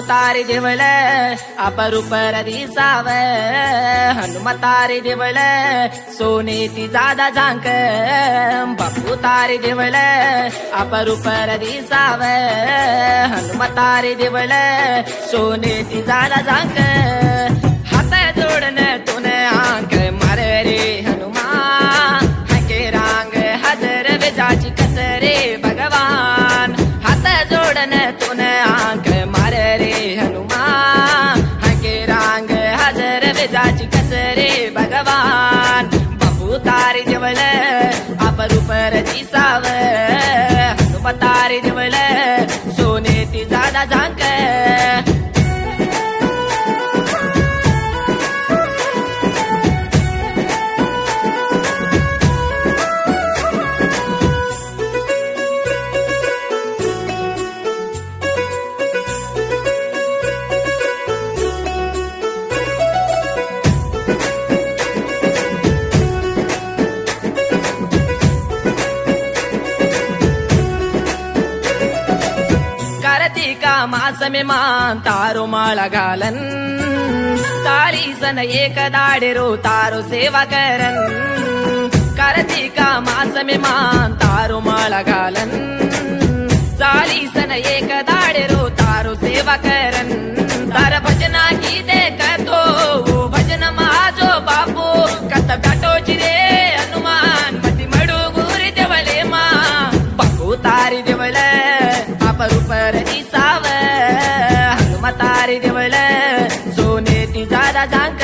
तारी देवळ अपरूपर दिसाव हनुमतारी देवळ सोनेती जादा झांक बापू तारी देवळ अपरूपर दिसाव हनुमतारी देवळ सोनेती जादा झांक हात जोडन तुन आंक मारे रे हनुमा हके रांग हजर बेजाची कसरे भगवान हात जोडन तुन आंक मारे रे हनुमा हके रांग हजर बेजाची कसरे भगवान बापू तारी देवळ अपरूपर दिसाव हनुमतारी देवळ सोनेती जादा झांक कार्तिका मास में मान तारो माळा घालन तारी सन एक दाडेरो तारो सेवा करन कार्तिका मास में मान तारो माळा घालन तारी सन एक दाडेरो तारो सेवा करन तार भजना की देखतो वो भजन माझो बापू कत गाटो चिरे हनुमान पति मडू गुरी देवले मा बापू तारी देवळे अपरूपर दिसाव हनुमतारी देवळ सोनेती जादा झांक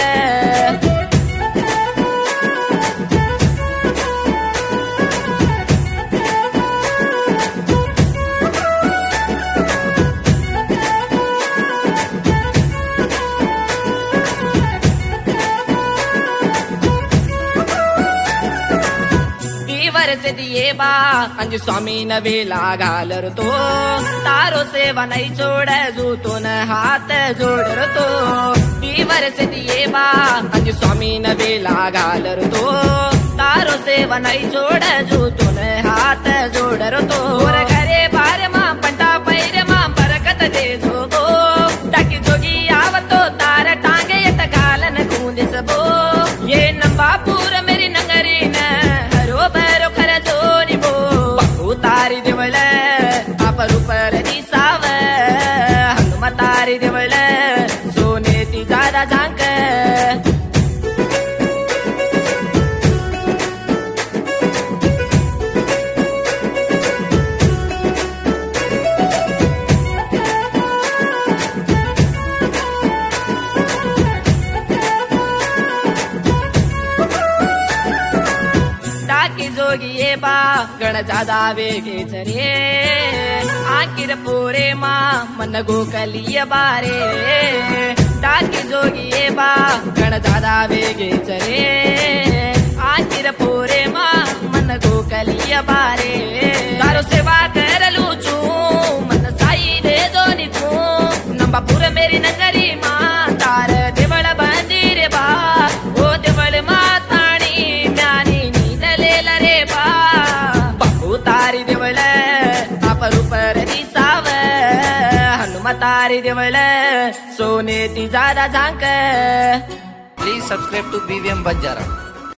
से दिए बा अंज स्वामी न वेला घालर तो तारो सेवा नहीं छोड़ जूतो न हाथ जोड़ तो दीवर से दिए बा अंज स्वामी न वेला घालर तो तारो सेवा नहीं छोड़ जूतो न हाथ जोड़ तो और घरे बारे मां पंटा पैरे मां बरकत दे जोगो ताकि जोगी आवतो तार टांगे यत घालन कूंदे सबो ये नंबापुर मेरी नगरी न हरो भरो तारी देवळ अपरूपर दिसाव हनुमतारी देवळ सोनेती जादा झांक जोगिये बा गण जादा वेगे चरे आखिर पूरे माँ मन गोकलिय बारे डाकी जोगिये बा गण जादा वेगे चरे आखिर पूरे माँ मन गोकलिय बारे तारो सेवा कर लूचू मन साई दे दो निकू नंबापुर मेरी नगरी माँ तार देवळ बंदीर बा ओ देवळ माताणी म्यानी तारी देवळ अपरूपर दिसाव हनुमतारी देवळ सोनेती जादा झांक Please subscribe to BVM Banjara.